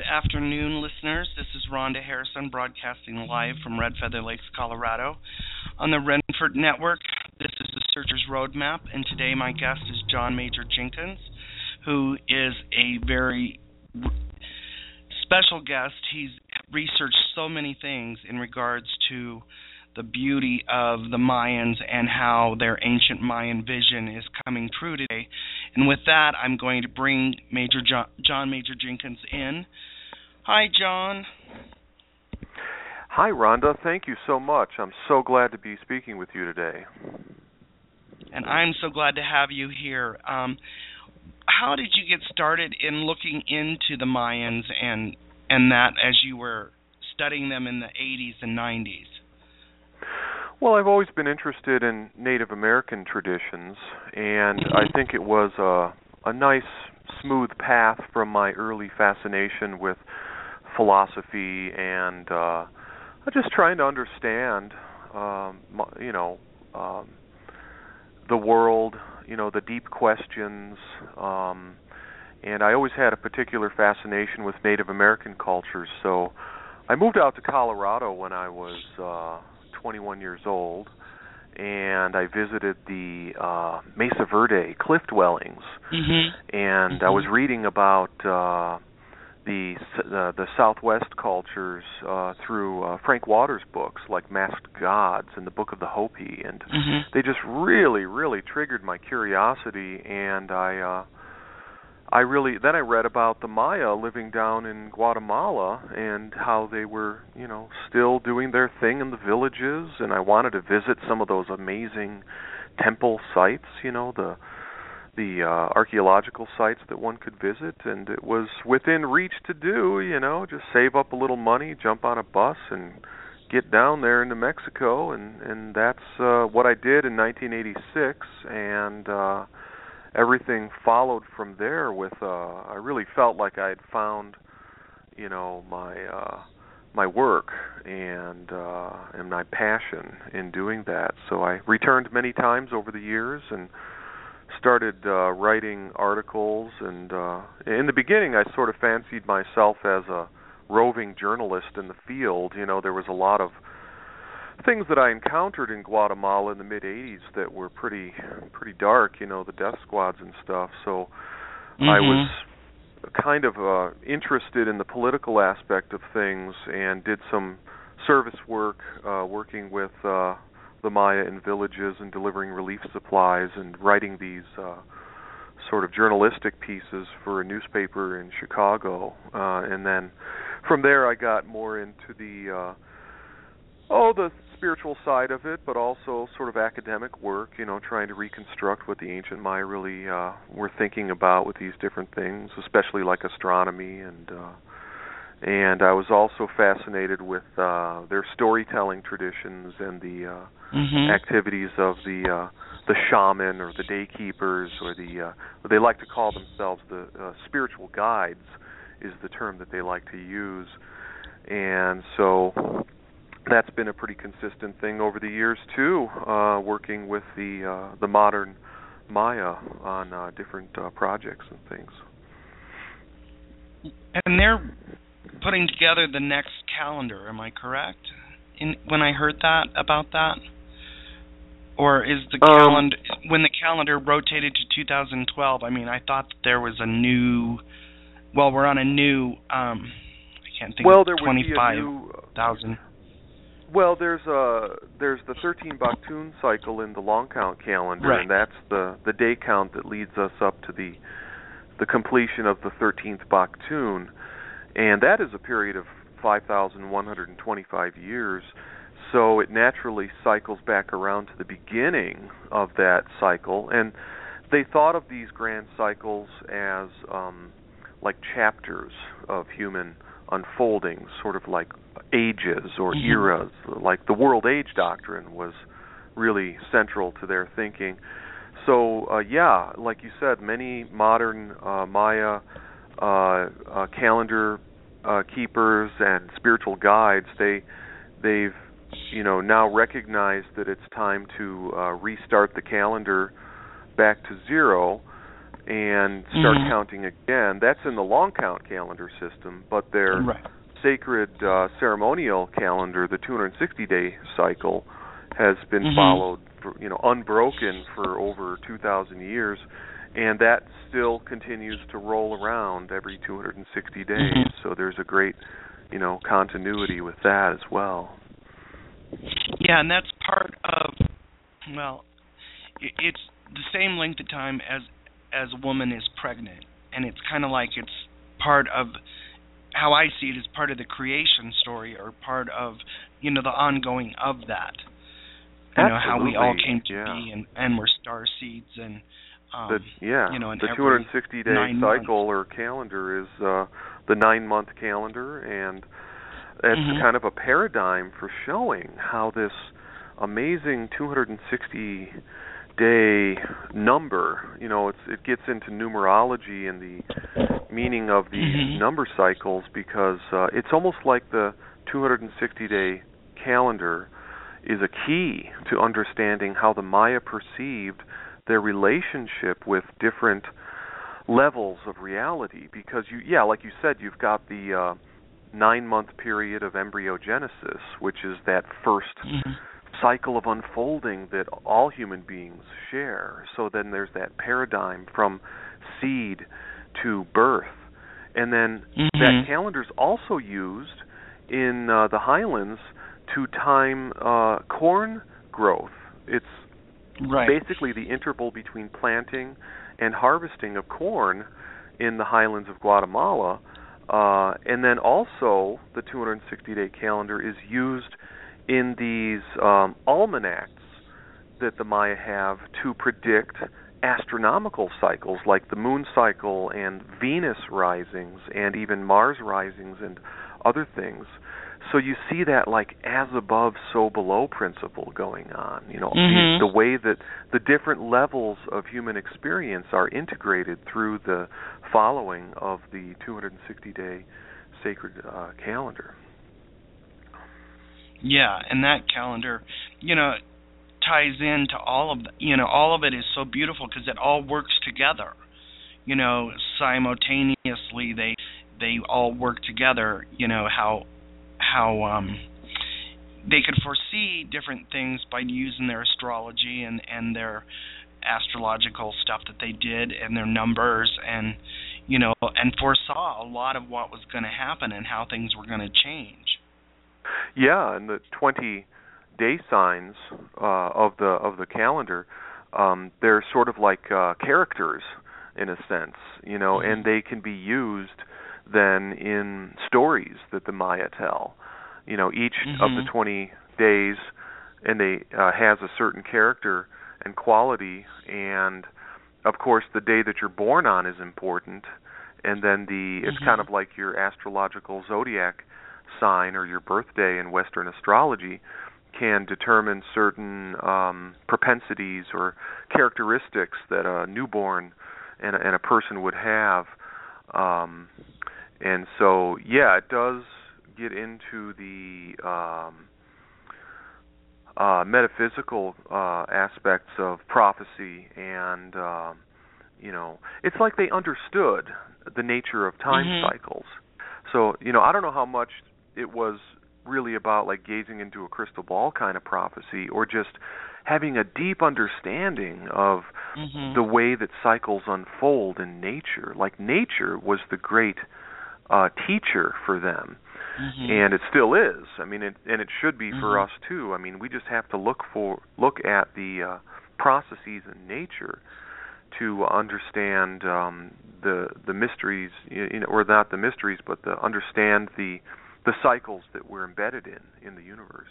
afternoon, listeners. This is Rhonda Harrison broadcasting live from Red Feather Lakes, Colorado. On the Renford Network, this is the Searcher's Roadmap, and today my guest is John Major Jenkins, who is a very special guest. He's researched so many things in regards to the beauty of the Mayans and how their ancient Mayan vision is coming true today. And with that, I'm going to bring John Major Jenkins in. Hi, John. Hi, Rhonda. Thank you so much. I'm so glad to be speaking with you today. And I'm so glad to have you here. How did you get started in looking into the Mayans and that as you were studying them in the 80s and 90s? Well, I've always been interested in Native American traditions, and I think it was a nice, smooth path from my early fascination with philosophy and just trying to understand, the world, the deep questions, and I always had a particular fascination with Native American cultures. So I moved out to Colorado when I was 21 years old, and I visited the Mesa Verde cliff dwellings, and I was reading about the Southwest cultures through Frank Waters' books like Masked Gods and the Book of the Hopi, and they just really, really triggered my curiosity, and I read about the Maya living down in Guatemala and how they were, still doing their thing in the villages, and I wanted to visit some of those amazing temple sites, the archaeological sites that one could visit, and it was within reach to do, just save up a little money, jump on a bus, and get down there into Mexico, and that's what I did in 1986, and everything followed from there with I really felt like I had found my work and my passion in doing that. So I returned many times over the years and started writing articles, and in the beginning I sort of fancied myself as a roving journalist in the field. There was a lot of things that I encountered in Guatemala in the mid-'80s that were pretty dark, the death squads and stuff. So I was kind of interested in the political aspect of things and did some service work, working with the Maya in villages and delivering relief supplies and writing these sort of journalistic pieces for a newspaper in Chicago. And then from there I got more into the spiritual side of it, but also sort of academic work, trying to reconstruct what the ancient Maya really were thinking about with these different things, especially like astronomy, and I was also fascinated with their storytelling traditions and the activities of the shaman or the day keepers, or what they like to call themselves the spiritual guides is the term that they like to use. And so that's been a pretty consistent thing over the years too, working with the modern Maya on different projects and things. And they're putting together the next calendar, am I correct? When I heard about that? Or is the calendar, when the calendar rotated to 2012, I thought that there was we're on a new, I can't think of 25,000. Well, there's the 13 Baktun cycle in the long count calendar, right, and that's the day count that leads us up to the completion of the 13th Baktun, and that is a period of 5,125 years. So it naturally cycles back around to the beginning of that cycle, and they thought of these grand cycles as like chapters of human unfolding, sort of like ages or eras, like the World Age doctrine was really central to their thinking. So like you said, many modern Maya calendar keepers and spiritual guides, they've now recognized that it's time to restart the calendar back to zero, and start counting again. That's in the long count calendar system, but their sacred ceremonial calendar, the 260-day cycle, has been followed, for, unbroken for over 2,000 years, and that still continues to roll around every 260 days. So there's a great, continuity with that as well. Yeah, and that's part of, it's the same length of time as a woman is pregnant, and it's kind of like it's part of, how I see it, is part of the creation story, or part of, the ongoing of that. How we all came to be, and we're star seeds, and the 260-day cycle or calendar is the 9-month calendar, and it's kind of a paradigm for showing how this amazing 260-day number, it gets into numerology and the meaning of these number cycles, because it's almost like the 260-day calendar is a key to understanding how the Maya perceived their relationship with different levels of reality. Because like you said, you've got the 9-month period of embryogenesis, which is that first cycle of unfolding that all human beings share. So then there's that paradigm from seed to birth. And then that calendar is also used in the highlands to time corn growth. It's basically the interval between planting and harvesting of corn in the highlands of Guatemala. And then also the 260-day calendar is used in these almanacs that the Maya have to predict astronomical cycles like the moon cycle and Venus risings and even Mars risings and other things. So you see that like as above, so below principle going on. The way that the different levels of human experience are integrated through the following of the 260-day sacred calendar. Yeah, and that calendar, ties into all of all of it is so beautiful because it all works together. Simultaneously they all work together. How they could foresee different things by using their astrology and their astrological stuff that they did and their numbers, and and foresaw a lot of what was going to happen and how things were going to change. Yeah, and the 20-day signs of the calendar, they're sort of like characters in a sense, and they can be used then in stories that the Maya tell. Each of the 20 days, and they has a certain character and quality, and of course the day that you're born on is important, and then it's kind of like your astrological zodiac sign or your birthday in Western astrology can determine certain propensities or characteristics that a newborn and a person would have. And so, it does get into the metaphysical aspects of prophecy, and it's like they understood the nature of time cycles. So, I don't know how much it was really about like gazing into a crystal ball kind of prophecy, or just having a deep understanding of the way that cycles unfold in nature. Like nature was the great teacher for them, and it still is. I mean, and it should be for us too. I mean, we just have to look at the processes in nature to understand the mysteries, or not the mysteries, but to understand the cycles that we're embedded in the universe.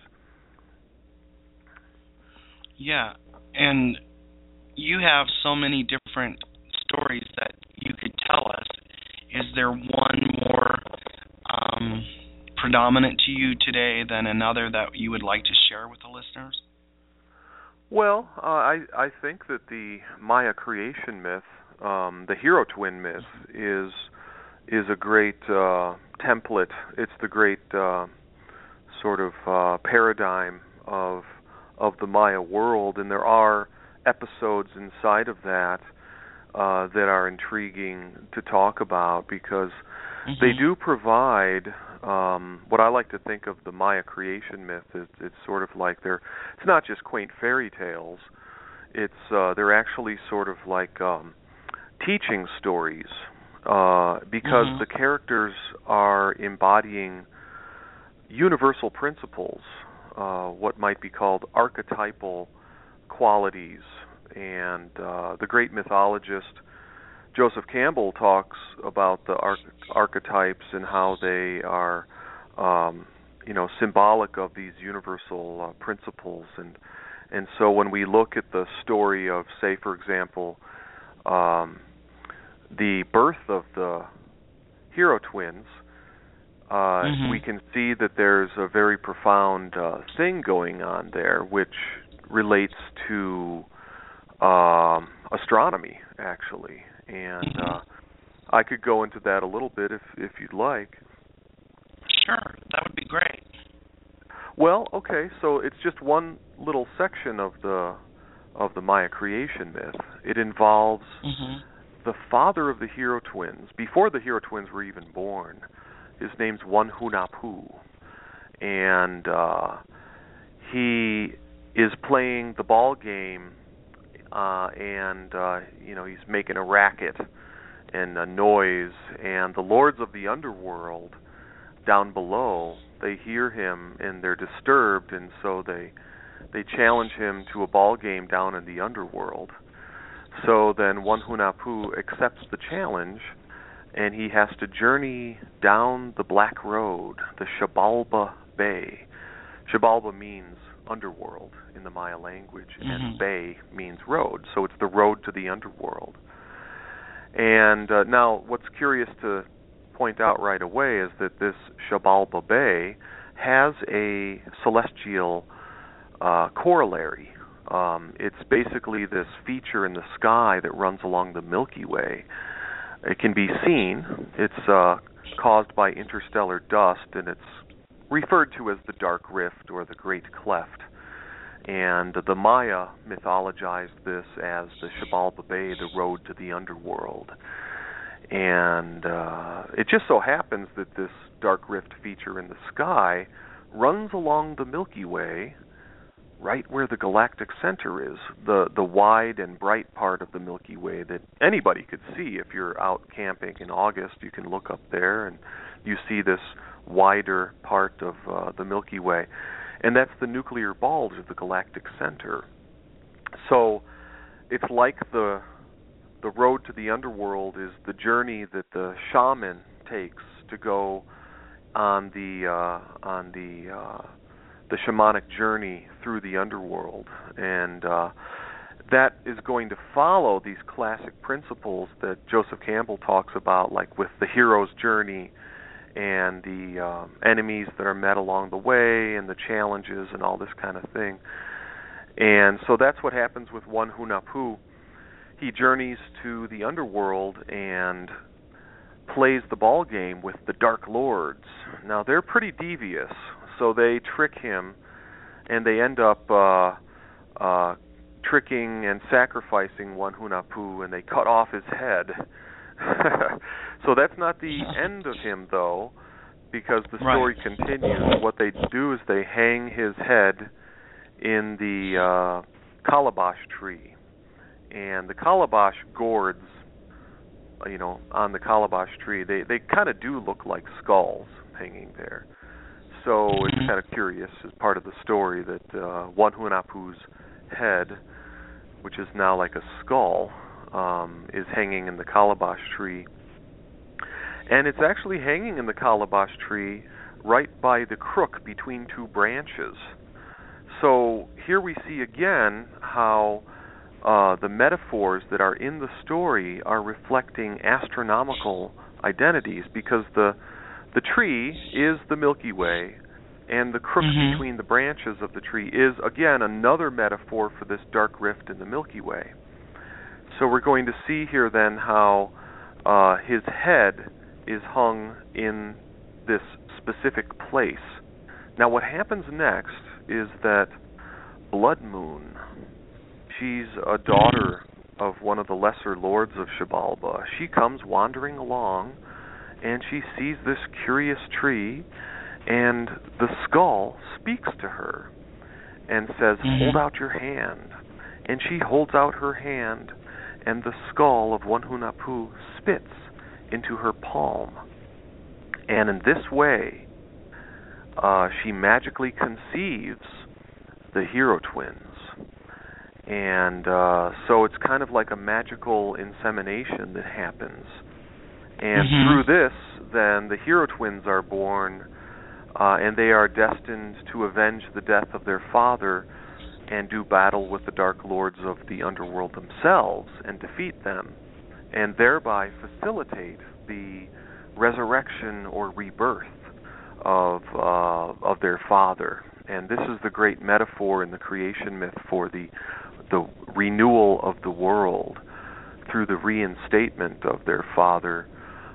Yeah, and you have so many different stories that you could tell us. Is there one more predominant to you today than another that you would like to share with the listeners? Well, I think that the Maya creation myth, the hero twin myth, is a great template. It's the great sort of paradigm of the Maya world, and there are episodes inside of that that are intriguing to talk about because they do provide what I like to think of the Maya creation myth. It's sort of like it's not just quaint fairy tales. They're actually sort of like teaching stories because the characters are embodying universal principles, what might be called archetypal qualities. And the great mythologist Joseph Campbell talks about the archetypes and how they are, symbolic of these universal principles. And so when we look at the story of, say, for example, the birth of the hero twins, we can see that there's a very profound thing going on there, which relates to astronomy, actually. And I could go into that a little bit if you'd like. Sure, that would be great. Well, okay, so it's just one little section of the Maya creation myth. It involves the father of the hero twins. Before the hero twins were even born, his name's Wanhunappu, and he is playing the ball game, and he's making a racket and a noise, and the lords of the underworld down below, they hear him and they're disturbed, and so they challenge him to a ball game down in the underworld. So then Wanhunappu accepts the challenge, and he has to journey down the Black Road, the Xibalba Bay. Xibalba means underworld in the Maya language, and bay means road, so it's the road to the underworld. And now what's curious to point out right away is that this Xibalba Bay has a celestial corollary. It's basically this feature in the sky that runs along the Milky Way. It can be seen. It's caused by interstellar dust, and it's referred to as the Dark Rift or the Great Cleft. And the Maya mythologized this as the Xibalba Bay, the road to the underworld. And it just so happens that this Dark Rift feature in the sky runs along the Milky Way, right where the galactic center is, the wide and bright part of the Milky Way that anybody could see. If you're out camping in August, you can look up there and you see this wider part of the Milky Way. And that's the nuclear bulge of the galactic center. So it's like the road to the underworld is the journey that the shaman takes to go on the shamanic journey through the underworld, and that is going to follow these classic principles that Joseph Campbell talks about, like with the hero's journey and the enemies that are met along the way and the challenges and all this kind of thing. And so that's what happens with Wanhunappu. He journeys to the underworld and plays the ball game with the Dark Lords. Now, they're pretty devious, so they trick him, and they end up tricking and sacrificing Wanhunappu, and they cut off his head. So that's not the end of him, though, because the story continues. What they do is they hang his head in the calabash tree. And the calabash gourds, on the calabash tree, they kind of do look like skulls hanging there. So it's kind of curious as part of the story that Wanhunappu's head, which is now like a skull, is hanging in the calabash tree. And it's actually hanging in the calabash tree right by the crook between two branches. So here we see again how the metaphors that are in the story are reflecting astronomical identities, because the tree is the Milky Way, and the crook between the branches of the tree is, again, another metaphor for this dark rift in the Milky Way. So we're going to see here then how his head is hung in this specific place. Now what happens next is that Blood Moon, she's a daughter of one of the lesser lords of Xibalba. She comes wandering along, and she sees this curious tree, and the skull speaks to her and says, hold out your hand. And she holds out her hand, and the skull of one Hunahpu spits into her palm. And in this way, she magically conceives the hero twins. And so it's kind of like a magical insemination that happens. And through this, then, the hero twins are born, and they are destined to avenge the death of their father and do battle with the Dark Lords of the underworld themselves and defeat them, and thereby facilitate the resurrection or rebirth of their father. And this is the great metaphor in the creation myth for the renewal of the world through the reinstatement of their father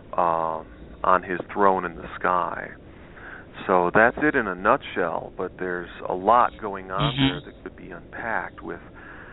on his throne in the sky. So that's it in a nutshell, but there's a lot going on there that could be unpacked with,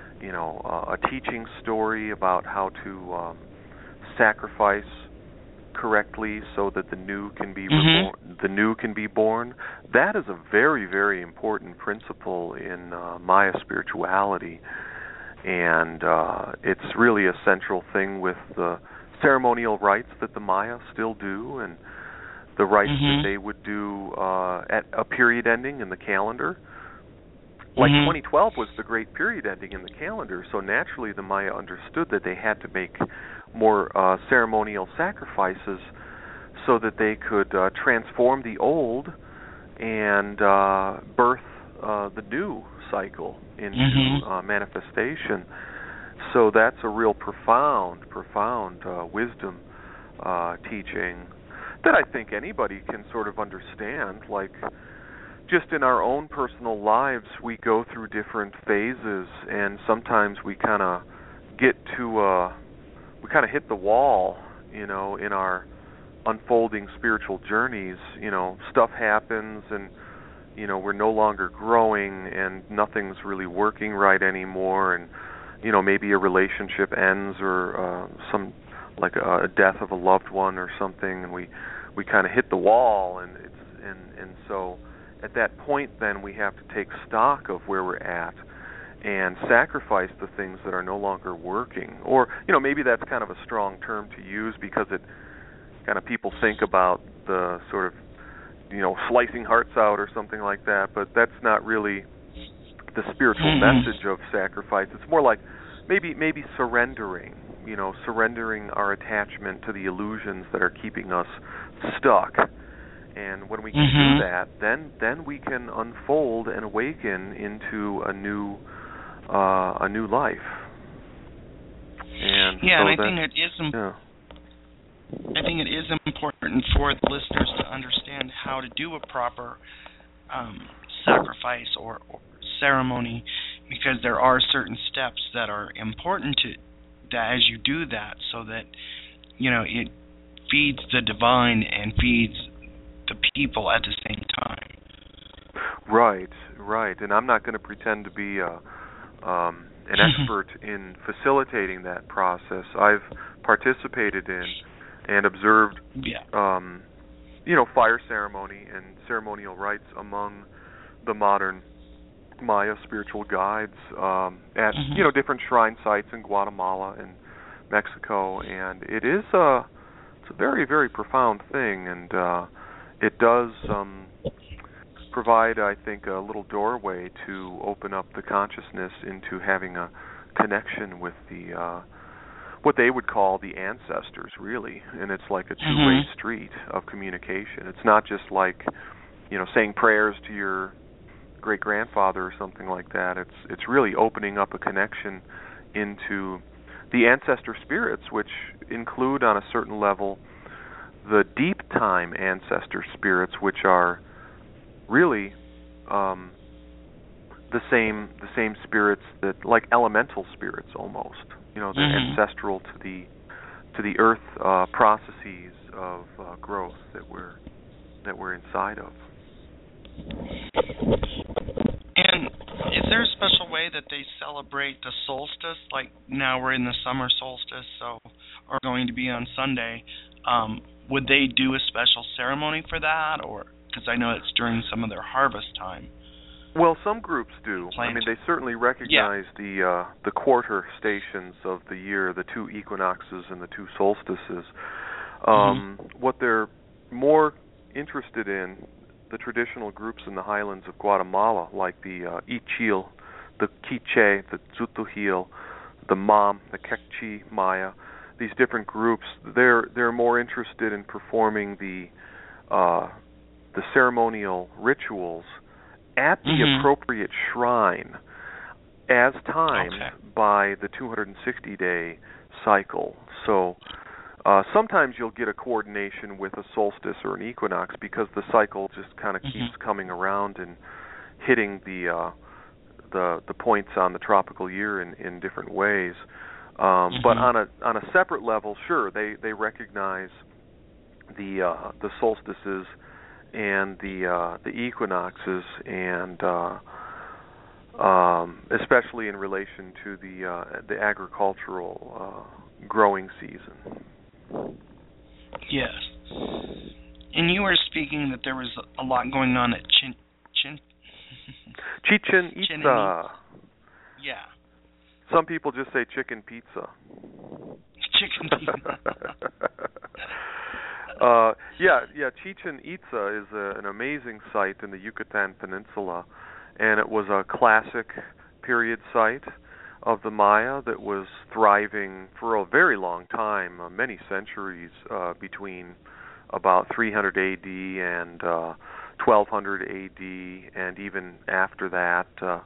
a teaching story about how to sacrifice correctly so that the new can be reborn, the new can be born. That is a very, very important principle in Maya spirituality, and it's really a central thing with the ceremonial rites that the Maya still do, and the rites that they would do at a period ending in the calendar. Like 2012 was the great period ending in the calendar, so naturally the Maya understood that they had to make more ceremonial sacrifices so that they could transform the old and birth the new cycle into manifestation. So that's a real profound wisdom teaching that I think anybody can sort of understand. Like, just in our own personal lives, we go through different phases, and sometimes we kind of get to, we kind of hit the wall, in our unfolding spiritual journeys. Stuff happens, and, we're no longer growing, and nothing's really working right anymore, and, maybe a relationship ends, or some, like a death of a loved one or something, and we kind of hit the wall, and so at that point, then, we have to take stock of where we're at and sacrifice the things that are no longer working. Or, maybe that's kind of a strong term to use because it kind of, people think about the sort of, slicing hearts out or something like that, but that's not really the spiritual message of sacrifice. It's more like maybe surrendering, surrendering our attachment to the illusions that are keeping us stuck. And when we can do that, then we can unfold and awaken into a new life. And I think it is. I think it is important for the listeners to understand how to do a proper sacrifice or ceremony, because there are certain steps that are important to that as you do that, so that it feeds the divine and feeds the people at the same time. Right. And I'm not going to pretend to be an expert in facilitating that process. I've participated in and observed, fire ceremony and ceremonial rites among the modern Maya spiritual guides at different shrine sites in Guatemala and Mexico, and it's a very, very profound thing, and it does provide, I think, a little doorway to open up the consciousness into having a connection with the what they would call the ancestors, really. And it's like a two-way street of communication. It's not just like, saying prayers to your great-grandfather or something like that. It's really opening up a connection into the ancestor spirits, which include, on a certain level, the deep-time ancestor spirits, which are really the same spirits that, like elemental spirits almost. They're ancestral to the earth processes of growth that we're inside of. And is there a special way that they celebrate the solstice? Like now we're in the summer solstice, so or going to be on Sunday. Would they do a special ceremony for that, or because I know it's during some of their harvest time? Well, some groups do. Plant. I mean, they certainly recognize the quarter stations of the year, the two equinoxes and the two solstices. What they're more interested in, the traditional groups in the highlands of Guatemala, like the Ichil, the Quiche, the Tzutujil, the Mam, the Kekchi Maya, these different groups, they're more interested in performing the ceremonial rituals at the appropriate shrine as timed by the 260-day cycle. So sometimes you'll get a coordination with a solstice or an equinox because the cycle just kind of keeps coming around and hitting the points on the tropical year in different ways. But on a separate level, sure, they recognize the solstices and the equinoxes, and especially in relation to the agricultural growing season. Yes. And you were speaking that there was a lot going on at Chichen Itza. Yeah. Some people just say chicken pizza. Chicken pizza. Yeah. Chichen Itza is an amazing site in the Yucatan Peninsula, and it was a classic period site of the Maya that was thriving for a very long time, many centuries, between about 300 AD and 1200 AD, and even after that.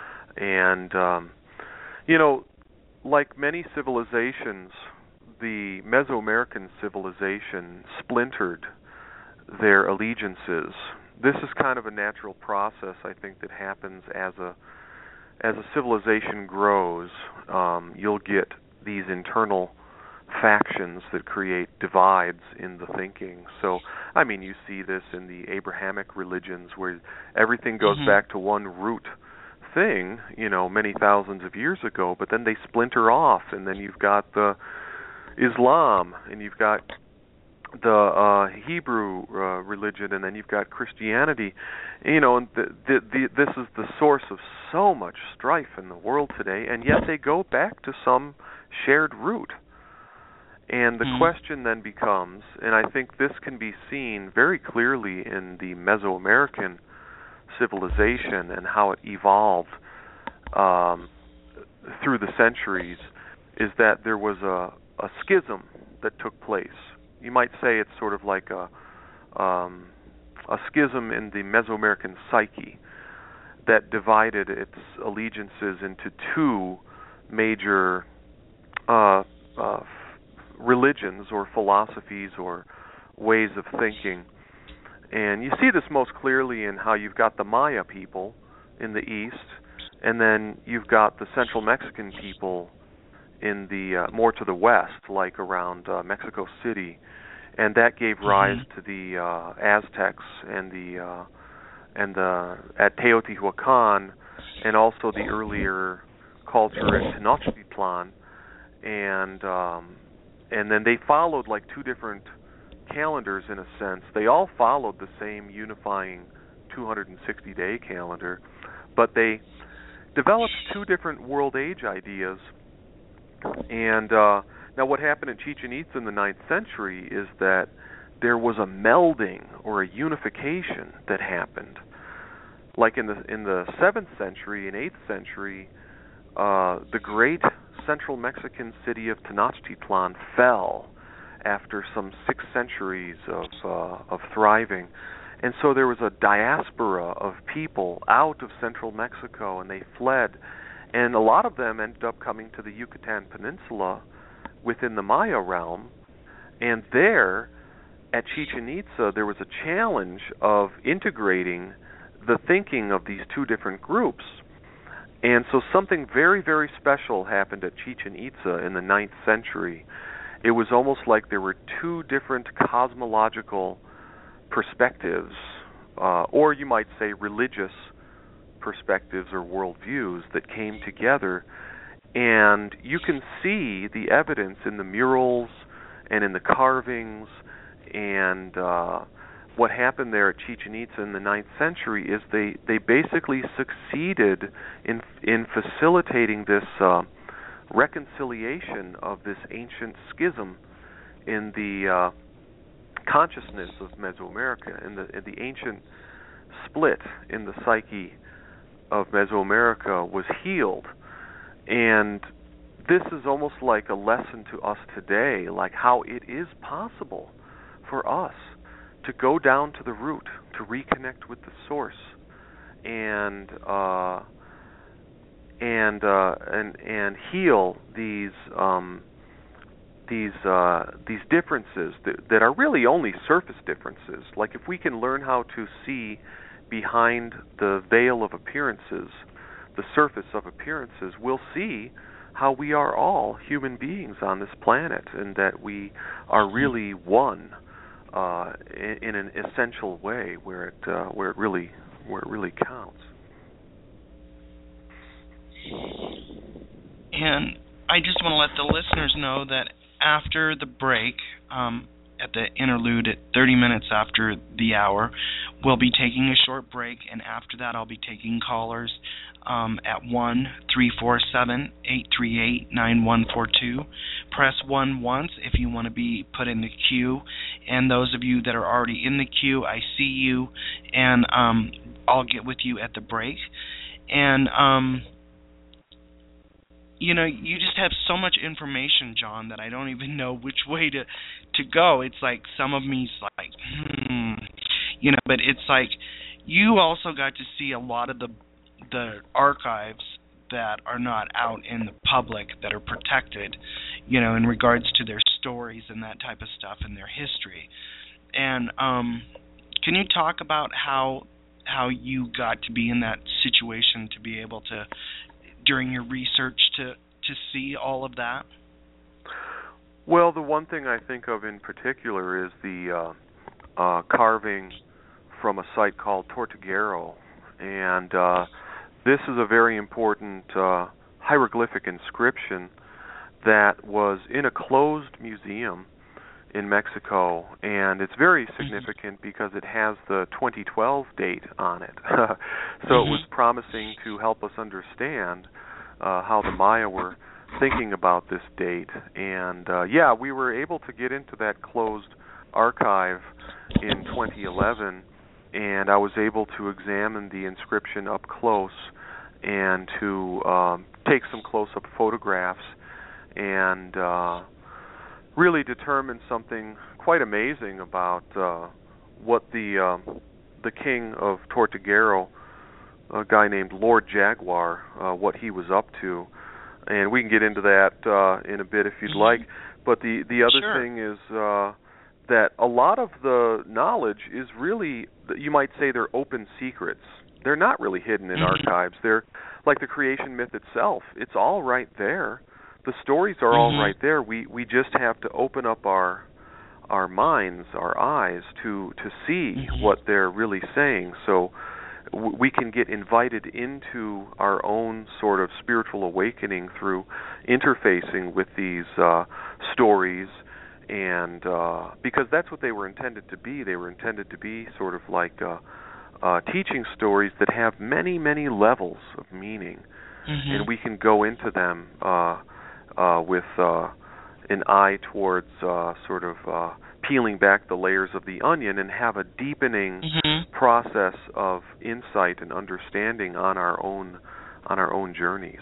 Like many civilizations, the Mesoamerican civilization splintered their allegiances. This is kind of a natural process, I think, that happens as a civilization grows. You'll get these internal factions that create divides in the thinking. So, I mean, you see this in the Abrahamic religions where everything goes back to one root thing, many thousands of years ago, but then they splinter off, and then you've got the Islam, and you've got the Hebrew religion, and then you've got Christianity, and this is the source of so much strife in the world today, and yet they go back to some shared root. And the question then becomes, and I think this can be seen very clearly in the Mesoamerican civilization and how it evolved through the centuries, is that there was a schism that took place. You might say it's sort of like a schism in the Mesoamerican psyche that divided its allegiances into two major religions or philosophies or ways of thinking. And you see this most clearly in how you've got the Maya people in the east, and then you've got the Central Mexican people in the more to the west, like around Mexico City, and that gave rise to the Aztecs and the at Teotihuacan, and also the earlier culture in Tenochtitlan, and then they followed like two different calendars in a sense. They all followed the same unifying 260-day calendar, but they developed two different world age ideas. And now what happened in Chichen Itza in the 9th century is that there was a melding or a unification that happened. Like in the 7th century and 8th century, the great central Mexican city of Tenochtitlan fell after some 6 centuries of thriving. And so there was a diaspora of people out of central Mexico, and they fled. And a lot of them ended up coming to the Yucatan Peninsula within the Maya realm. And there, at Chichen Itza, there was a challenge of integrating the thinking of these two different groups. And so something very, very special happened at Chichen Itza in the 9th century. It was almost like there were two different cosmological perspectives, or you might say religious perspectives or worldviews that came together, and you can see the evidence in the murals and in the carvings, and what happened there at Chichen Itza in the 9th century is they basically succeeded in facilitating this reconciliation of this ancient schism in the consciousness of Mesoamerica, in the ancient split in the psyche of Mesoamerica was healed. And this is almost like a lesson to us today, like how it is possible for us to go down to the root, to reconnect with the source, and heal these differences that are really only surface differences. Like if we can learn how to see behind the veil of appearances, the surface of appearances, we'll see how we are all human beings on this planet, and that we are really one in an essential way where it really counts. And I just want to let the listeners know that after the break, at the interlude at 30 minutes after the hour, we'll be taking a short break, and after that I'll be taking callers at 1-347-838-9142. Press 1 once if you want to be put in the queue, and those of you that are already in the queue, I see you, and I'll get with you at the break. And you just have so much information, John, that I don't even know which way to go. It's like some of me's like, but it's like you also got to see a lot of the archives that are not out in the public, that are protected, in regards to their stories and that type of stuff and their history. And can you talk about how you got to be in that situation, to be able to, during your research, to see all of that? Well, the one thing I think of in particular is the carving from a site called Tortuguero, and this is a very important hieroglyphic inscription that was in a closed museum in Mexico, and it's very significant because it has the 2012 date on it. So it was promising to help us understand how the Maya were thinking about this date. And we were able to get into that closed archive in 2011, and I was able to examine the inscription up close and to take some close-up photographs and really determine something quite amazing about what the king of Tortuguero, a guy named Lord Jaguar, what he was up to. And we can get into that in a bit if you'd like. But the other thing is that a lot of the knowledge is really, you might say, they're open secrets. They're not really hidden in archives. They're like the creation myth itself. It's all right there. The stories are all right there. We just have to open up our minds, our eyes, to see what they're really saying. So we can get invited into our own sort of spiritual awakening through interfacing with these stories, and because that's what they were intended to be. They were intended to be sort of like teaching stories that have many, many levels of meaning, and we can go into them with an eye towards sort of peeling back the layers of the onion and have a deepening process of insight and understanding on our own journeys.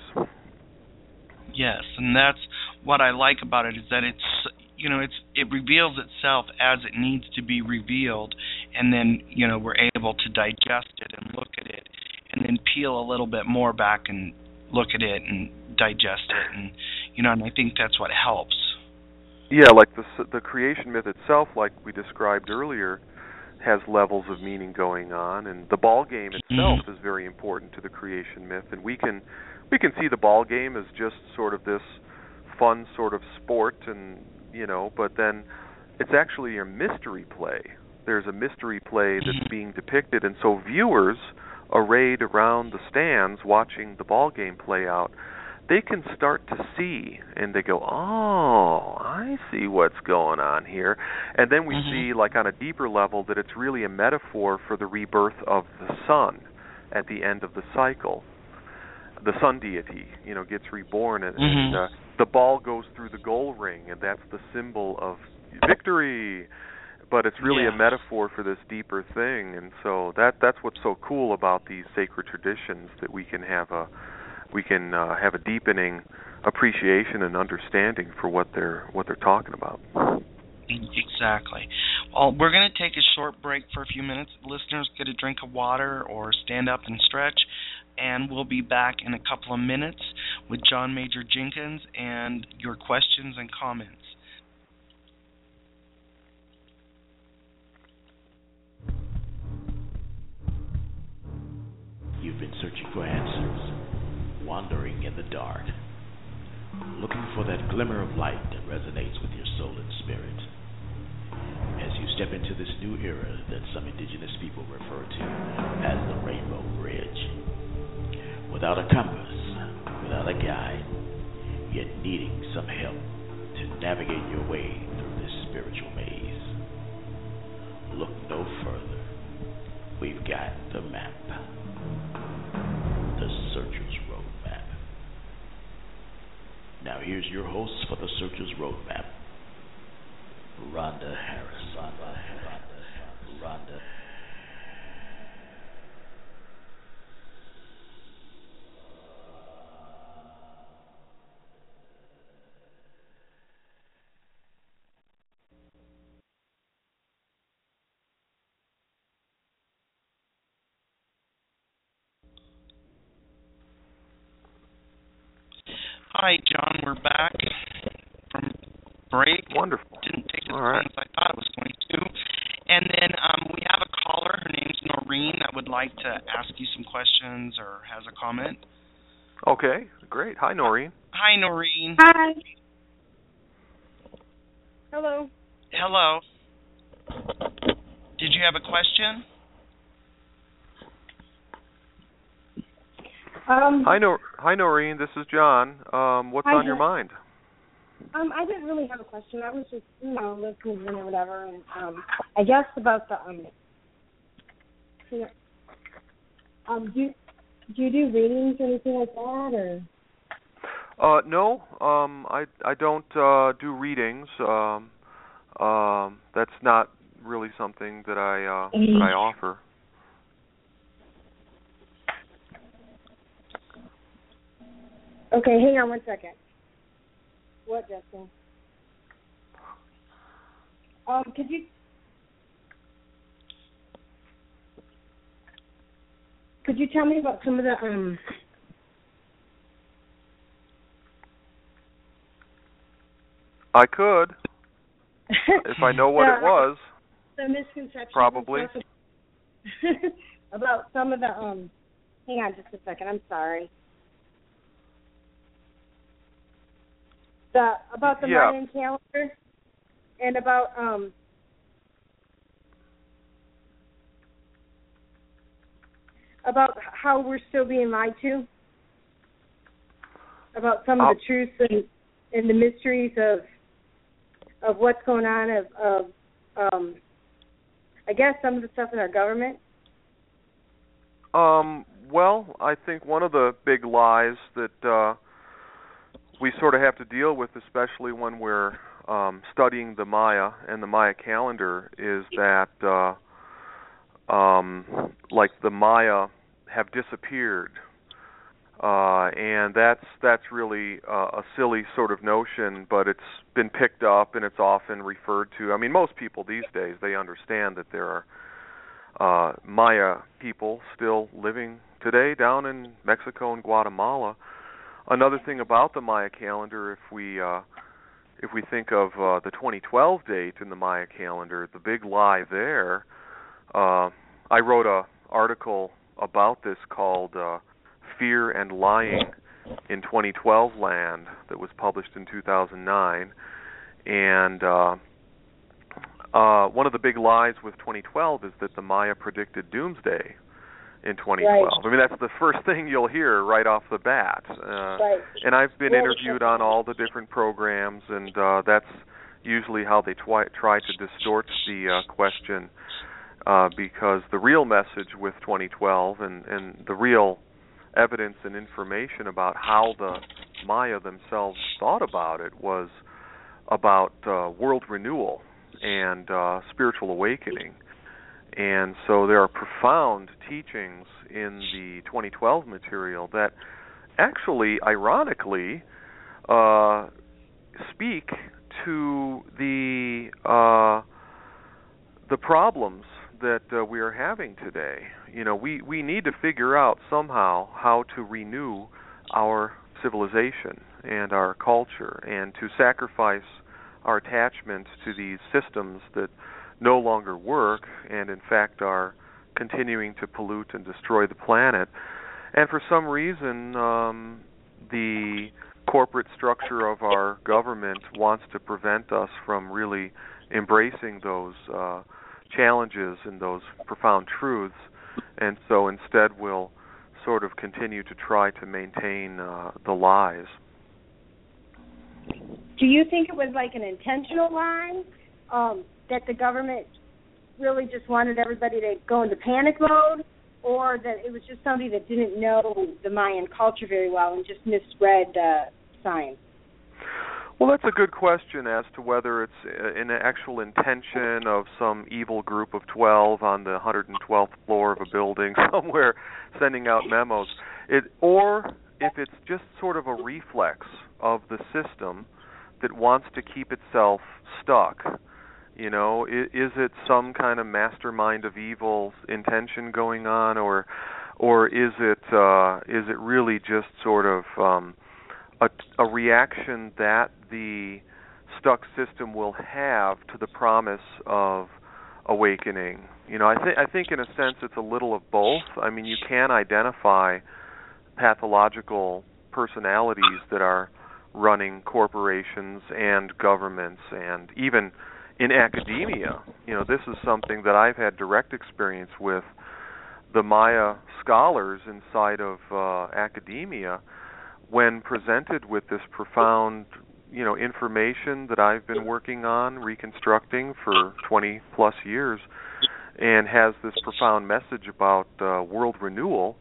Yes, and that's what I like about it, is that it reveals itself as it needs to be revealed, and then we're able to digest it and look at it, and then peel a little bit more back and look at it and digest it, and and I think that's what helps. Yeah, like the creation myth itself, like we described earlier, has levels of meaning going on, and the ball game itself is very important to the creation myth, and we can see the ball game as just sort of this fun sort of sport, and but then it's actually a mystery play. There's a mystery play that's being depicted, and so viewers arrayed around the stands watching the ball game play out, they can start to see, and they go, oh, I see what's going on here. And then we see, like on a deeper level, that it's really a metaphor for the rebirth of the sun at the end of the cycle. The sun deity, gets reborn, and the ball goes through the goal ring, and that's the symbol of victory. But it's really a metaphor for this deeper thing, and so that's what's so cool about these sacred traditions, that we can have a deepening appreciation and understanding for what they're talking about. Exactly. Well, we're going to take a short break for a few minutes. Listeners, get a drink of water or stand up and stretch, and we'll be back in a couple of minutes with John Major Jenkins and your questions and comments. You've been searching for answers, wandering in the dark, looking for that glimmer of light that resonates with your soul and spirit. As you step into this new era that some indigenous people refer to as the Rainbow Bridge. Without a compass, without a guide, yet needing some help to navigate your way through this spiritual maze. Look no further. We've got the map. The Searcher's Roadmap. Now here's your host for the Searcher's Roadmap, Rhonda Harris. Rhonda. Hi, John. We're back from break. Wonderful. Didn't take as All long right. as I thought it was going to. And then we have a caller. Her name's Noreen that would like to ask you some questions or has a comment. Okay, great. Hi, Noreen. Hi, Noreen. Hi. Hello. Hello. Did you have a question? Hi, Noreen. This is John. What's on your mind? I didn't really have a question. I was just, listening or whatever. And I guess about the do you do readings or anything like that, or? No. I don't do readings. That's not really something that I offer. Okay, hang on one second. What, Justin? Could you tell me about some of the I could, if I know what it was. The misconceptions. Probably. About some of the hang on just a second. I'm sorry. About the Mayan calendar and about how we're still being lied to, about some of the truths and the mysteries of what's going on, I guess some of the stuff in our government. Well, I think one of the big lies that we sort of have to deal with, especially when we're studying the Maya and the Maya calendar, is that like the Maya have disappeared, and that's really a silly sort of notion, but it's been picked up and it's often referred to. I mean, most people these days, they understand that there are Maya people still living today down in Mexico and Guatemala. Another thing about the Maya calendar, if we think of the 2012 date in the Maya calendar, the big lie there, I wrote an article about this called Fear and Lying in 2012 Land that was published in 2009. And one of the big lies with 2012 is that the Maya predicted doomsday in 2012. Right. I mean, that's the first thing you'll hear right off the bat. Right. And I've been interviewed on all the different programs, and that's usually how they try to distort the question, because the real message with 2012 and the real evidence and information about how the Maya themselves thought about it was about world renewal and spiritual awakening. And so there are profound teachings in the 2012 material that actually, ironically, speak to the problems that we are having today. You know, we need to figure out somehow how to renew our civilization and our culture, and to sacrifice our attachment to these systems that no longer work and in fact are continuing to pollute and destroy the planet. And for some reason, the corporate structure of our government wants to prevent us from really embracing those challenges and those profound truths, and so instead we'll sort of continue to try to maintain the lies. Do you think it was like an intentional lie, that the government really just wanted everybody to go into panic mode, or that it was just somebody that didn't know the Mayan culture very well and just misread signs? Well, that's a good question as to whether it's an actual intention of some evil group of 12 on the 112th floor of a building somewhere sending out memos, or if it's just sort of a reflex of the system that wants to keep itself stuck. You know, is it some kind of mastermind of evil intention going on, or is it really just sort of a reaction that the stuck system will have to the promise of awakening? You know, I think in a sense it's a little of both. I mean, you can identify pathological personalities that are running corporations and governments, and even in academia. You know, this is something that I've had direct experience with. The Maya scholars inside of academia, when presented with this profound, you know, information that I've been working on, reconstructing for 20 plus years, and has this profound message about world renewal,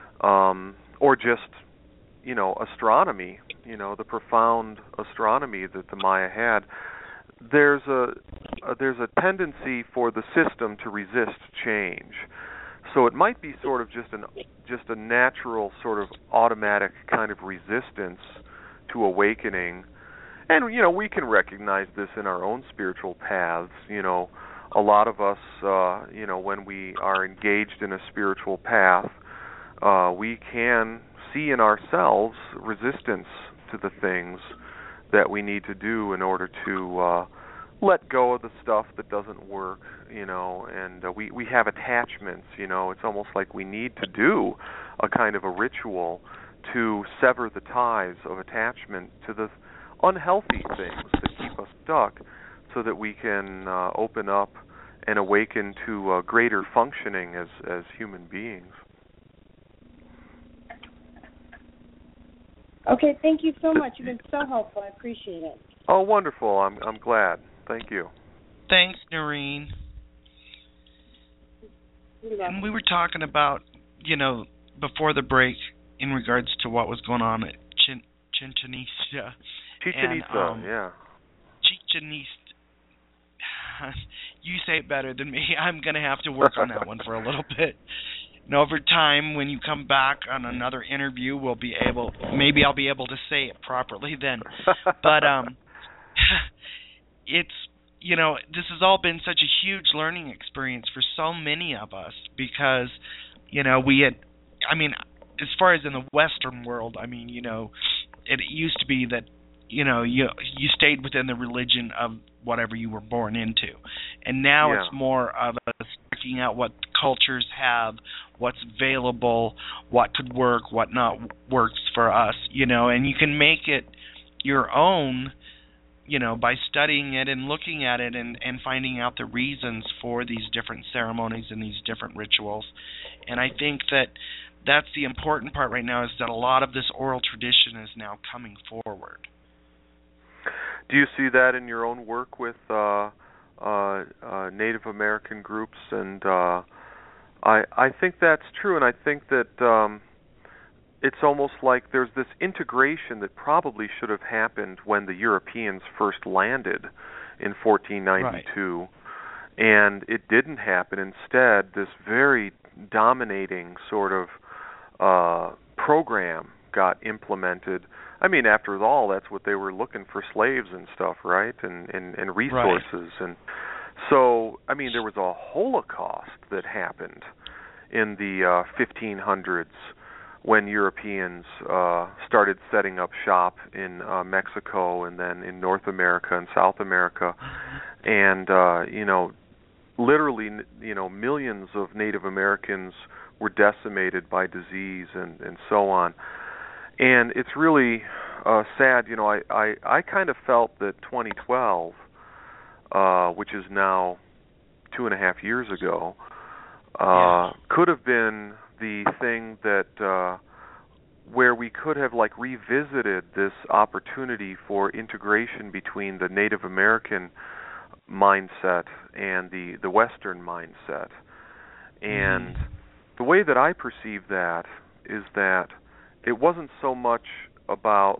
or just, you know, astronomy, you know, the profound astronomy that the Maya had, there's a tendency for the system to resist change. So it might be sort of just a natural sort of automatic kind of resistance to awakening. And, you know, we can recognize this in our own spiritual paths. You know, a lot of us, you know, when we are engaged in a spiritual path, we can see in ourselves resistance to the things that we need to do in order to let go of the stuff that doesn't work, you know, and we have attachments, you know. It's almost like we need to do a kind of a ritual to sever the ties of attachment to the unhealthy things that keep us stuck, so that we can open up and awaken to greater functioning as human beings. Okay, thank you so much. You've been so helpful. I appreciate it. Oh, wonderful. I'm glad. Thank you. Thanks, Noreen. And we were talking about, you know, before the break in regards to what was going on at Chichen Itza. Chichen Itza, yeah. Chichen Itza. You say it better than me. I'm going to have to work on that one for a little bit. And over time, when you come back on another interview, maybe I'll be able to say it properly then. But it's, you know, this has all been such a huge learning experience for so many of us, because, you know, as far as in the Western world, I mean, you know, it used to be that, you know, you stayed within the religion of whatever you were born into. And now it's more of us checking out what cultures have, what's available, what could work, what not works for us, you know, and you can make it your own by studying it and looking at it and finding out the reasons for these different ceremonies and these different rituals. And I think that's the important part right now, is that a lot of this oral tradition is now coming forward. Do you see that in your own work with Native American groups? And I think that's true, and I think that it's almost like there's this integration that probably should have happened when the Europeans first landed in 1492, right. And it didn't happen. Instead, this very dominating sort of program got implemented. I mean, after all, that's what they were looking for, slaves and stuff, right? And resources. Right. And so, I mean, there was a Holocaust that happened in the 1500s when Europeans started setting up shop in Mexico and then in North America and South America. And, literally, millions of Native Americans were decimated by disease and so on. And it's really sad. I kind of felt that 2012, which is now 2.5 years ago, could have been the thing that where we could have revisited this opportunity for integration between the Native American mindset and the Western mindset. And the way that I perceive that is that it wasn't so much about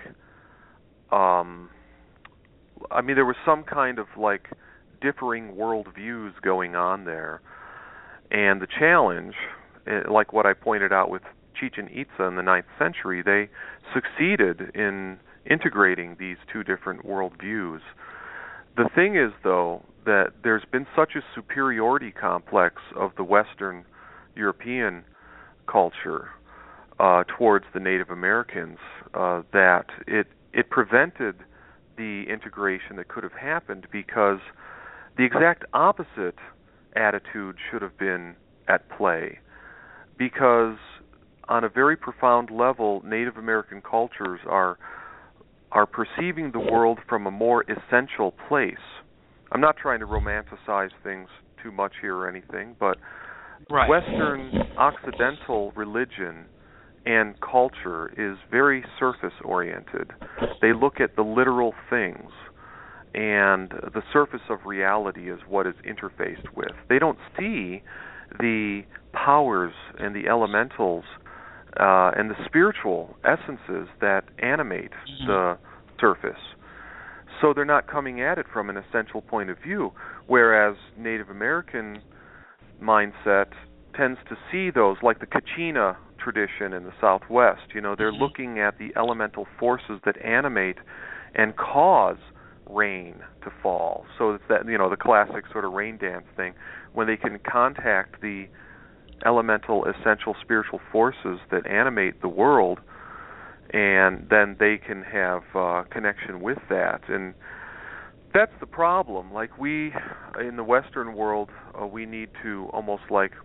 there was some kind of differing worldviews going on there. And the challenge, like what I pointed out with Chichen Itza in the 9th century, they succeeded in integrating these two different worldviews. The thing is, though, that there's been such a superiority complex of the Western European culture towards the Native Americans that it prevented the integration that could have happened, because the exact opposite attitude should have been at play. Because on a very profound level, Native American cultures are perceiving the world from a more essential place. I'm not trying to romanticize things too much here or anything, but right. Western Occidental religion and culture is very surface-oriented. They look at the literal things, and the surface of reality is what is interfaced with. They don't see the powers and the elementals and the spiritual essences that animate the surface. So they're not coming at it from an essential point of view, whereas Native American mindset tends to see those, like the Kachina tradition in the Southwest. They're looking at the elemental forces that animate and cause rain to fall. So it's that, the classic sort of rain dance thing, when they can contact the elemental, essential spiritual forces that animate the world, and then they can have connection with that. And that's the problem. We, in the Western world, we need to almost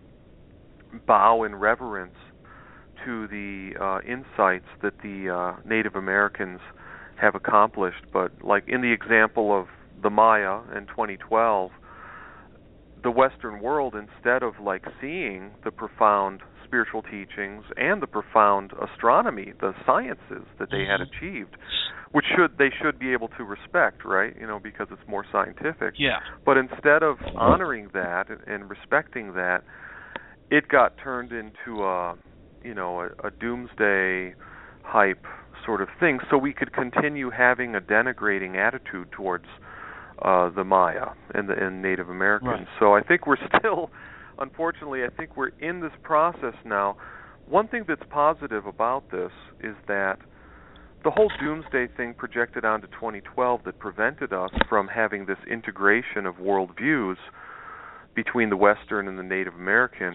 bow in reverence to the insights that the Native Americans have accomplished. But in the example of the Maya in 2012, the Western world, instead of seeing the profound spiritual teachings and the profound astronomy, the sciences that they had achieved, which they should be able to respect, right? Because it's more scientific. Yeah. But instead of honoring that and respecting that, it got turned into a doomsday hype sort of thing, so we could continue having a denigrating attitude towards the Maya and Native Americans. Right. So I think we're still, unfortunately, we're in this process now. One thing that's positive about this is that the whole doomsday thing projected onto 2012 that prevented us from having this integration of worldviews between the Western and the Native American,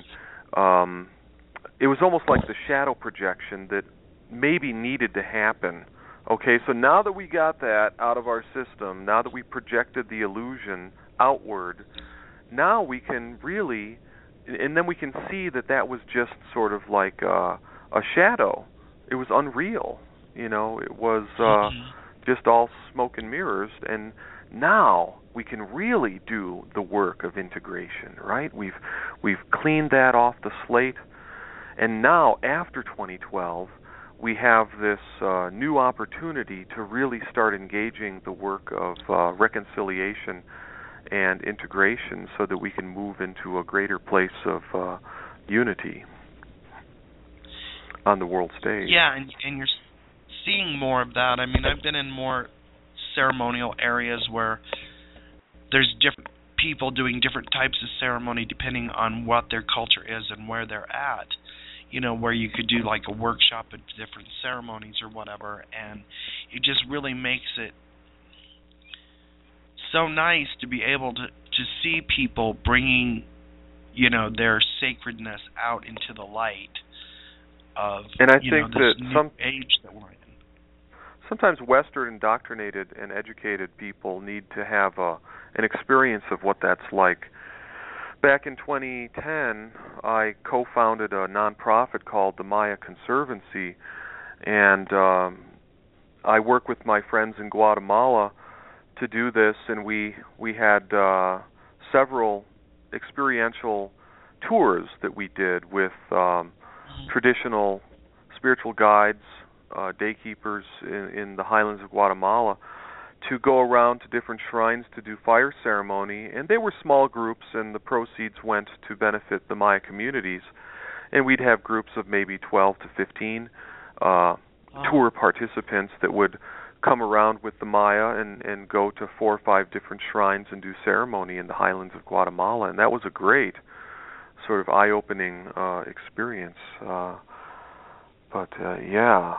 it was almost like the shadow projection that maybe needed to happen. Okay, so now that we got that out of our system, now that we projected the illusion outward, now we can really, and then we can see that was just sort of like a shadow. It was unreal. It was just all smoke and mirrors, and now we can really do the work of integration, right? We've cleaned that off the slate, and now after 2012, we have this new opportunity to really start engaging the work of reconciliation and integration so that we can move into a greater place of unity on the world stage. Yeah, and you're seeing more of that. I mean, I've been in more ceremonial areas where there's different people doing different types of ceremony depending on what their culture is and where they're at. You know, where you could do like a workshop of different ceremonies or whatever, and it just really makes it so nice to be able to see people bringing, you know, their sacredness out into the light of, and I you think know, this that new age that we're in. Sometimes Western indoctrinated and educated people need to have an experience of what that's like. Back in 2010, I co-founded a nonprofit called the Maya Conservancy, and I work with my friends in Guatemala to do this, and we had several experiential tours that we did with traditional spiritual guides, daykeepers in the highlands of Guatemala, to go around to different shrines to do fire ceremony, and they were small groups, and the proceeds went to benefit the Maya communities, and we'd have groups of maybe 12 to 15 tour participants that would come around with the Maya and go to 4 or 5 different shrines and do ceremony in the highlands of Guatemala, and that was a great sort of eye-opening experience. Yeah.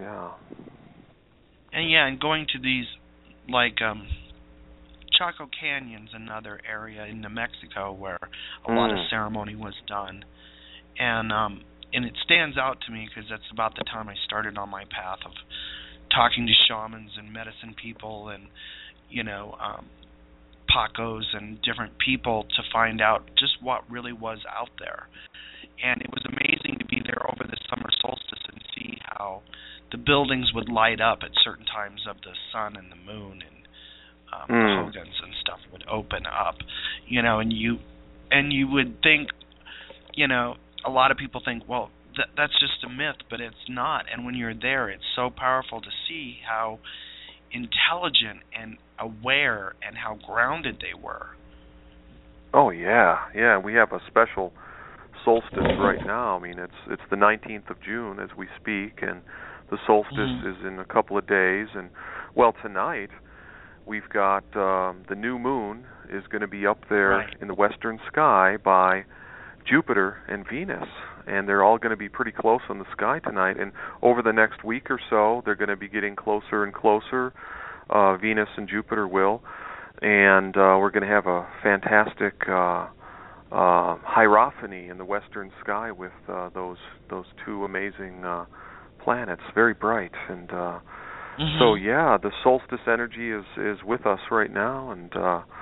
And going to these, like Chaco Canyon's another area in New Mexico where a lot of ceremony was done, and it stands out to me because that's about the time I started on my path of talking to shamans and medicine people and, you know, Pacos and different people to find out just what really was out there. And it was amazing to be there over the summer solstice and see how the buildings would light up at certain times of the sun and the moon, and the hogans and stuff would open up, you know, and you would think, you know, a lot of people think, well, that's just a myth, but it's not. And when you're there, it's so powerful to see how intelligent and aware and how grounded they were. Oh yeah, we have a special solstice right now. I mean, it's the 19th of June as we speak, and the solstice is in a couple of days. And well, tonight we've got the new moon is going to be up there in the western sky by Jupiter and Venus, and they're all going to be pretty close on the sky tonight. And over the next week or so, they're going to be getting closer and closer. Venus and Jupiter will, and we're going to have a fantastic hierophany in the western sky with those two amazing planets, very bright. And so yeah, the solstice energy is with us right now, and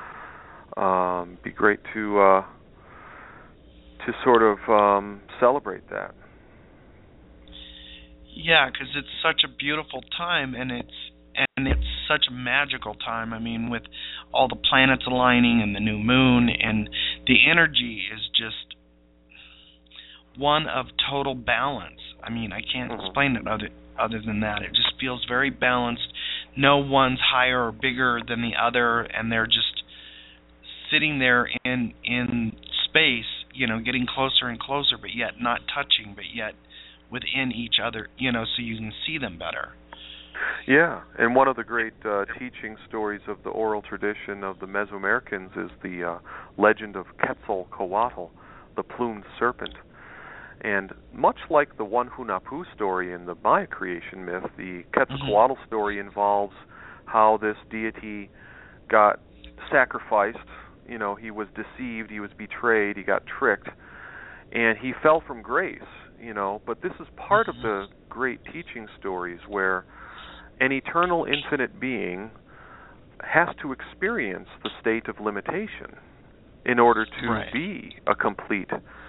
be great to sort of celebrate that. Yeah, because it's such a beautiful time, and it's such a magical time. I mean, with all the planets aligning and the new moon, and the energy is just one of total balance. I mean, I can't explain it other than that. It just feels very balanced. No one's higher or bigger than the other, and they're just sitting there in space, you know, getting closer and closer, but yet not touching, but yet within each other, you know, so you can see them better. Yeah, and one of the great teaching stories of the oral tradition of the Mesoamericans is the legend of Quetzalcoatl, the plumed serpent. And much like the One Hunahpu story in the Maya creation myth, the Quetzalcoatl story involves how this deity got sacrificed. You know, he was deceived, he was betrayed, he got tricked, and he fell from grace, you know. But this is part of the great teaching stories where an eternal infinite being has to experience the state of limitation in order to be a complete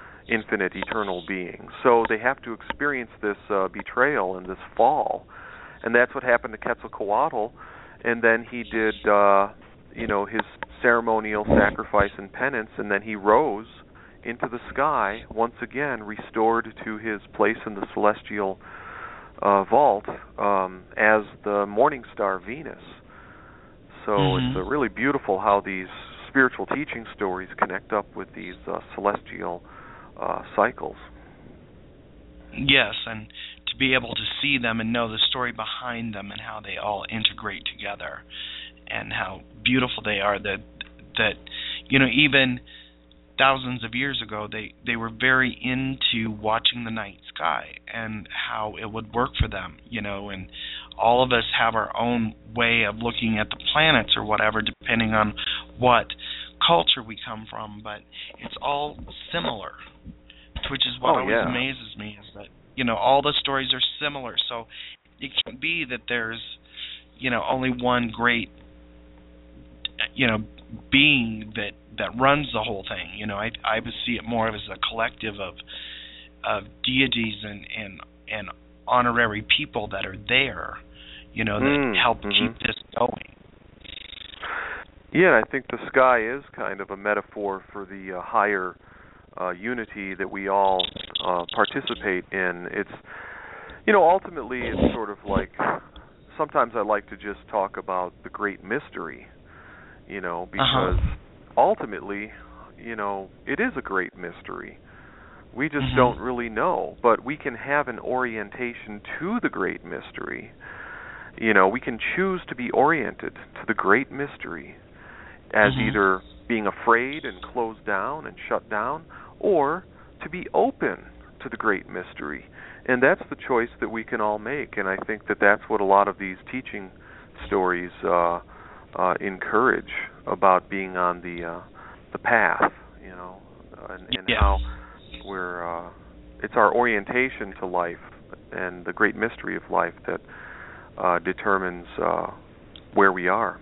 infinite eternal being. So they have to experience this betrayal and this fall, and that's what happened to Quetzalcoatl. And then he did, his ceremonial sacrifice and penance, and then he rose into the sky, once again restored to his place in the celestial vault as the morning star Venus. So it's really beautiful how these spiritual teaching stories connect up with these celestial cycles. Yes, and to be able to see them and know the story behind them and how they all integrate together and how beautiful they are, that even thousands of years ago they were very into watching the night sky and how it would work for them, and all of us have our own way of looking at the planets or whatever, depending on what culture we come from, but it's all similar, which is what always amazes me, is that all the stories are similar. So it can't be that there's only one great being that runs the whole thing. I would see it more as a collective of deities and honorary people that are there, that help keep this going. Yeah, I think the sky is kind of a metaphor for the higher unity that we all participate in. It's, ultimately it's sort of like, sometimes I like to just talk about the great mystery, because ultimately, it is a great mystery. We just don't really know, but we can have an orientation to the great mystery. We can choose to be oriented to the great mystery as either being afraid and closed down and shut down, or to be open to the great mystery. And that's the choice that we can all make, and I think that that's what a lot of these teaching stories encourage, about being on the path, and how we're it's our orientation to life and the great mystery of life that determines where we are.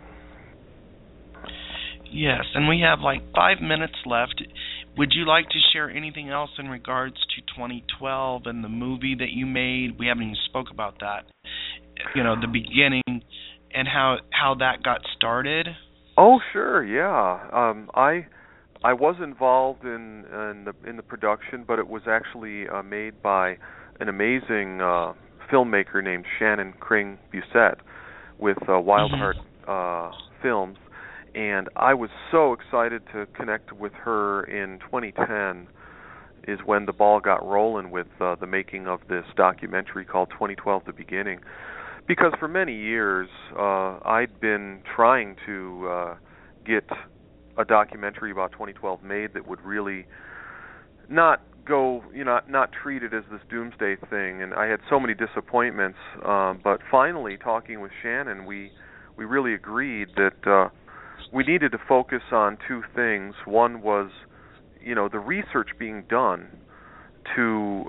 Yes, and we have like 5 minutes left. Would you like to share anything else in regards to 2012 and the movie that you made? We haven't even spoke about that. The beginning and how that got started. Oh, sure, yeah. I was involved in the production, but it was actually made by an amazing filmmaker named Shannon Kring Busette with Wild Heart Films. And I was so excited to connect with her in 2010 is when the ball got rolling with the making of this documentary called 2012 The Beginning. Because for many years, I'd been trying to get a documentary about 2012 made that would really not go, not treat it as this doomsday thing. And I had so many disappointments. But finally, talking with Shannon, we really agreed that we needed to focus on two things. One was, the research being done to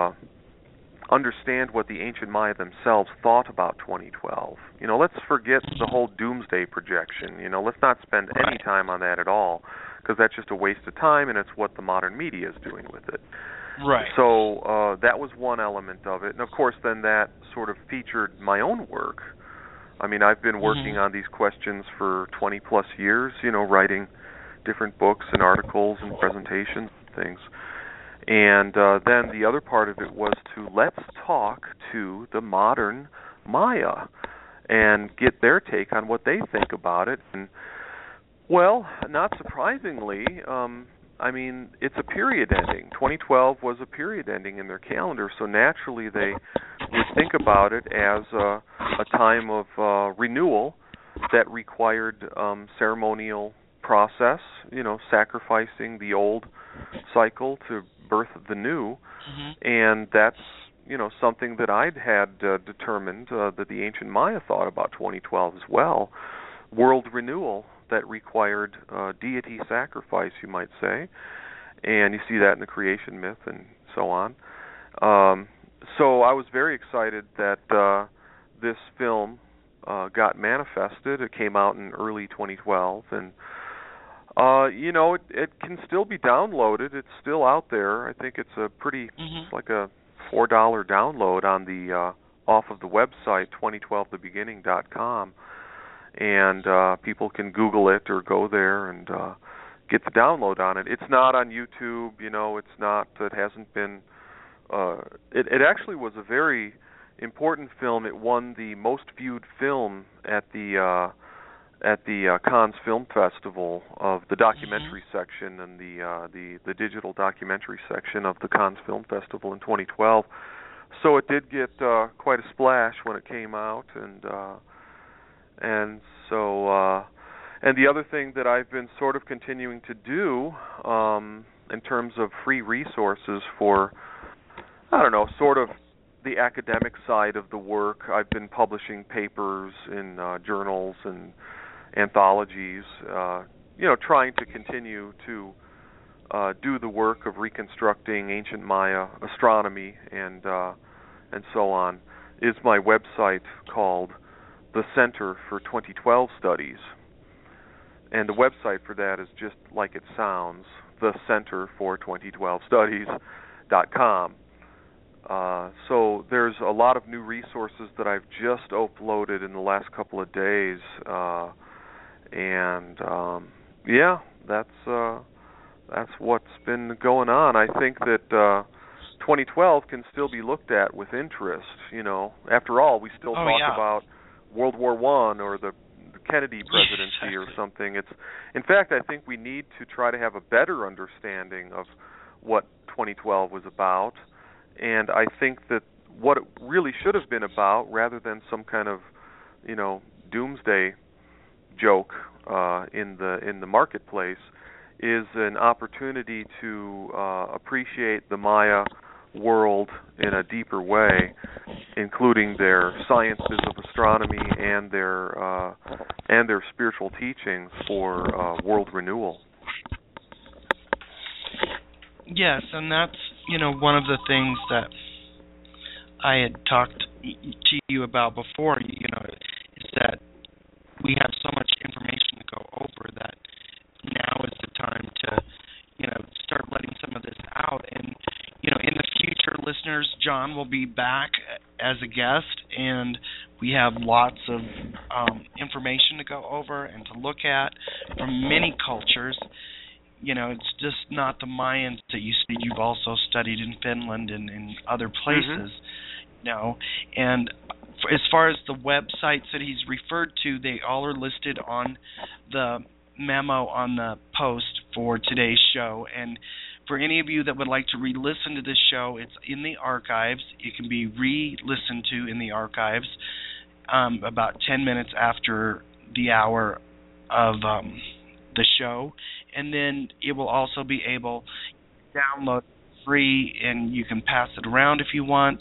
understand what the ancient Maya themselves thought about 2012. Let's forget the whole doomsday projection. Let's not spend any time on that at all, because that's just a waste of time, and it's what the modern media is doing with it. Right. So that was one element of it. And, of course, then that sort of featured my own work. I mean, I've been working on these questions for 20-plus years, writing different books and articles and presentations and things. And then the other part of it was to let's talk to the modern Maya and get their take on what they think about it. And, well, not surprisingly, it's a period ending. 2012 was a period ending in their calendar, so naturally they would think about it as a time of renewal that required ceremonial process, sacrificing the old cycle to birth the new. And that's, something that I'd had determined that the ancient Maya thought about 2012 as well. World renewal that required deity sacrifice, you might say. And you see that in the creation myth and so on. So I was very excited that this film got manifested. It came out in early 2012, and it can still be downloaded. It's still out there. I think it's a pretty, it's like a $4 download on the off of the website 2012thebeginning.com, and people can Google it or go there and get the download on it. It's not on YouTube, it hasn't been. It actually was a very important film. It won the most viewed film at the Cannes Film Festival of the documentary section and the digital documentary section of the Cannes Film Festival in 2012. So it did get quite a splash when it came out, and the other thing that I've been sort of continuing to do in terms of free resources for, sort of the academic side of the work, I've been publishing papers in journals and anthologies, trying to continue to do the work of reconstructing ancient Maya astronomy and so on, is my website called the Center for 2012 Studies. And the website for that is just like it sounds, the Center for 2012 Studies.com. So there's a lot of new resources that I've just uploaded in the last couple of days, that's what's been going on. I think that 2012 can still be looked at with interest. After all, we still talk about World War I or the Kennedy presidency or something. In fact, I think we need to try to have a better understanding of what 2012 was about. And I think that what it really should have been about, rather than some kind of, doomsday joke in the marketplace, is an opportunity to appreciate the Maya world in a deeper way, including their sciences of astronomy and their spiritual teachings for world renewal. Yes, and that's one of the things that I had talked to you about before. Is that we have so much information to go over that now is the time to start letting some of this out. And in the future, listeners, John will be back as a guest, and we have lots of information to go over and to look at from many cultures. It's just not the Mayans that you've also studied in Finland and in other places. And as far as the websites that he's referred to, they all are listed on the memo on the post for today's show. And for any of you that would like to re-listen to this show, it's in the archives. It can be re-listened to in the archives about 10 minutes after the hour of the show. And then it will also be able to download free, and you can pass it around if you want.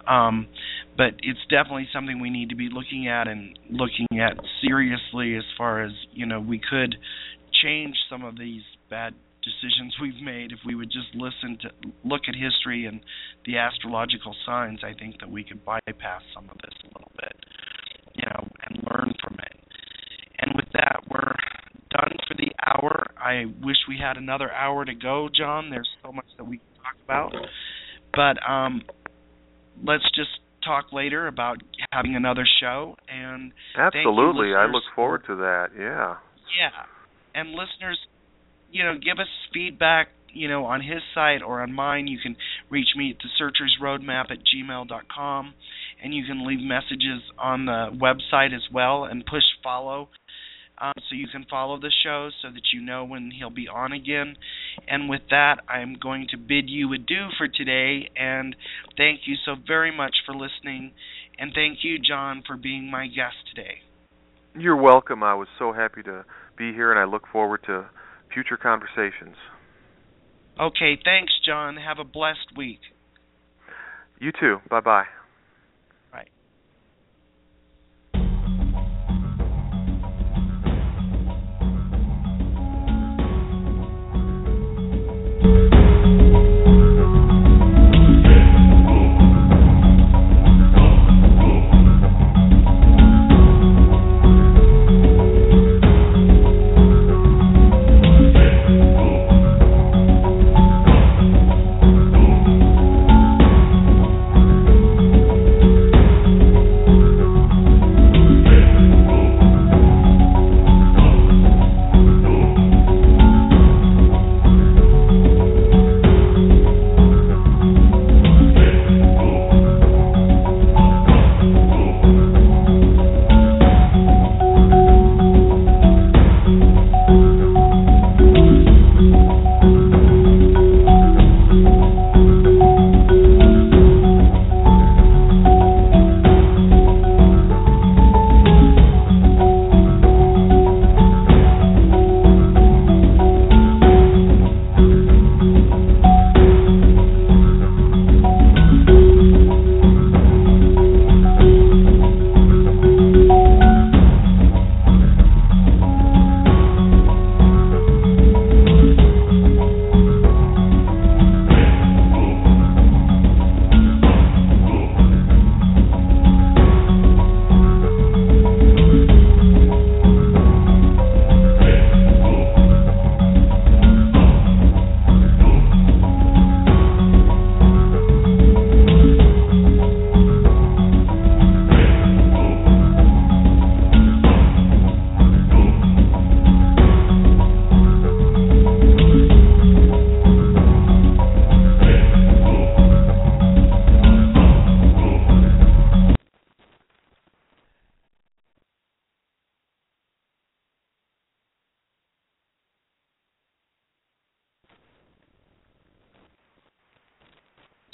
But it's definitely something we need to be looking at seriously, as far as, we could change some of these bad decisions we've made if we would just look at history and the astrological signs. I think that we could bypass some of this a little bit, and learn from it. And with that, we're done for the hour. I wish we had another hour to go, John. There's so much that we can talk about. But let's just talk later about having another show. And absolutely, I look forward to that. Yeah. And listeners, give us feedback, on his site or on mine. You can reach me at thesearchersroadmap@gmail.com, and you can leave messages on the website as well, and push follow. So you can follow the show so that you know when he'll be on again. And with that, I'm going to bid you adieu for today, and thank you so very much for listening, and thank you, John, for being my guest today. You're welcome. I was so happy to be here, and I look forward to future conversations. Okay, thanks, John. Have a blessed week. You too. Bye-bye.